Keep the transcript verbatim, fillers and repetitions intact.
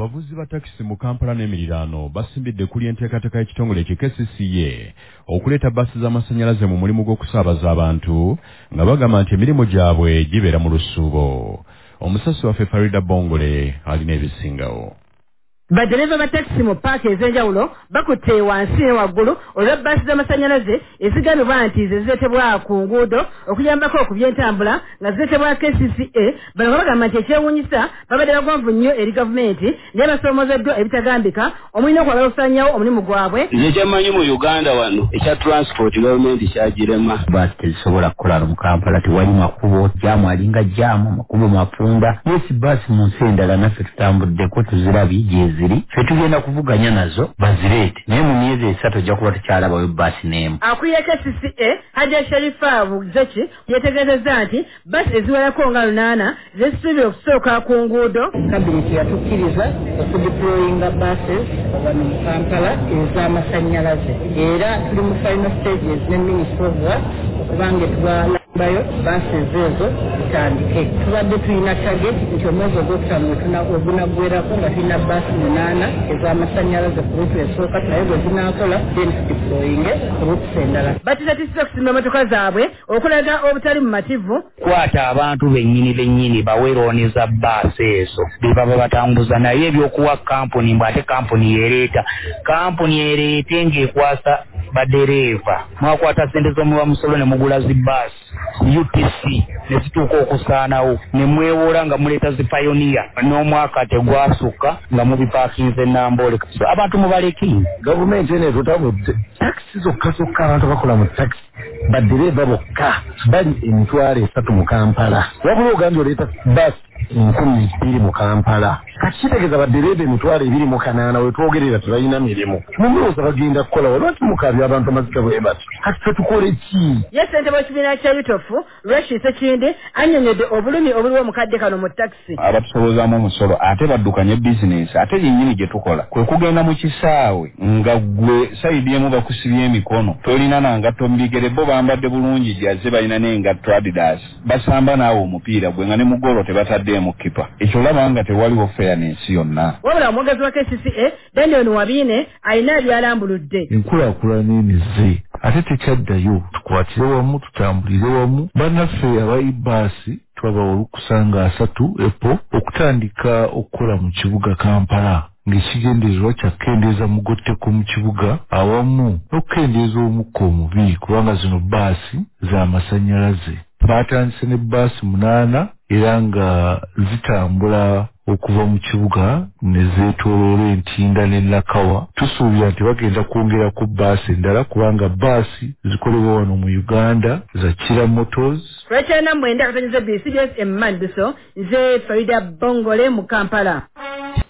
Abavuzi ba takisi mu Kampala n'emiriraano basimbidde kuli enteekateeka y'ekitongole ki K C C A okuleeta bbaasi z'amasannyalaze mu mulimu gw'okusaabaza abantu nga bagamba nti emirimu gyabwe gibeera mu lusuubo. Omusasi waffe Farida Bongole alina ebisingawo. Badereva ba taxi mu paaka ez'enjawulo bakutte wansi ne waggulu olwa bbaasi z'amasannyalaze ezigambibwa nti ze zireetebwa ku nguudo okuyambako okubyentambula nga zireetebwa K C C A. Bano bagamba nti ekyewuunyisa babadde bagwanvu nnyo eri gavumenti naye basoomozeddwa ebitagambika omulina okwagala okusaanyawo omulimu gwabwe. Nze kyemmanyi mu Uganda wano ekya transport gavumenti kyagirema. Bbaasi tezisobola kukola mu Kampala, tewali makubo, jaamu alinga jaamu, makubo mafunda. Yesi bbaasi mu nsi endala naffe tutambuddeko tuzirabye gyezi fe tugenda kuvuganya nazo bazireete naye mu myezi esatu ojja kuba tukyalabayo bbaasi n'emu. Akulira K C C A Hajja Sharifa Bugzeki yetegeezezza nti bbaasi eziwerako nga lunaana zesitubira okusooka ku nguudo. Kabineti yatukkiriza okudeployinga bbaasi wano mu Kampala ez'amasannyalaze era tuli mu final stages ne Ministry of Works okubanga tubalambayo bbaasi ezo zitandike. Tubadde tulina target nti omwezi ogwokutaano ogunaggwerako nga tulina bbaasi munana ez'amasannyalaze ku ruutu esooka naye bwe zinaakola then tudeployinge ku ruutu endala. Batitatisa okusimba emmotoka zaabwe okulaga obutali mu mativu. Kwata abantu bennyini bennyini bawerooneza bbaasi ezo be baba batambuza naye ebyokuwa kampuni mbw ate kampuni yereeta kampuni ereete ng'ekwasa badereeva mwakwata ssente z'omuba musolo ne mugula zibbaasi U T C ne zituuka okusaanawo ne mwewola nga muleeta zipayoniya n'omwaka tegwasukka nga mubipaakinze Namboole. So abantu mubaleki gavumenti eno etutambudde takisi zokka zokka abantu bakola mu takisi badereeva bokka bali emitwalo esatu mu Kampala wabula ogambye oleeta bbaasi nkumi bbiri mu Kampala kati kitegeeza badereeva emitwalo ebiri mu kanaana we twogerera tebalina mirimu mumulowooza bagenda kukola walwaki mukaabya abantu amazika bwe bati kati fe tukole ki? Ye ssentebe w'ekibiina kya Yutofu Rachel Sekindi annyonnyodde obulumi obuliwo mu kadde kano mu takisi. Abatusobozaamu omusolo ate baddukanye bizinesi ate yennyini gye tukola kwe kugenda mu kisaawe nga gwe sayidi emu bakusibye emikono tolina nangatto mu bigere bo bambadde bulungi gyaze balina n'engatto Adidas basamba naawe omupiira gwe nga ne mu golo tebataddeemu kipa ekyo olaba nga tewaliwo fairness yonna. Wabula omwogezi wa K C C A Daniel Wabiine alina ebyalambuludde. Enkulaakulana emize ate tekyaddayo tukwatire wamu tutambulire wamu bannaffe abayi bbaasi twabawa olukusa nga asatu epo okutandika okukola mu kibuga Kampala ng'ekigendererwa kyakendeeza mugotteko mu kibuga awamu n'okukendeeza omukka omubi kubanga zino bbaasi z'amasannyalaze. Baatandise ne bbaasi munaana era nga zitambula okuva mu kibuga ne zeetooloola Entinda ne Lakawa. Tusuubira nti bagenda kwongerako bbaasi endala kubanga bbaasi zikolebwa wano mu Uganda za Kira Motors. Rachel Namwenda akatonnyeza B C B S Emmanduso nze Farida Bongole mu Kampala.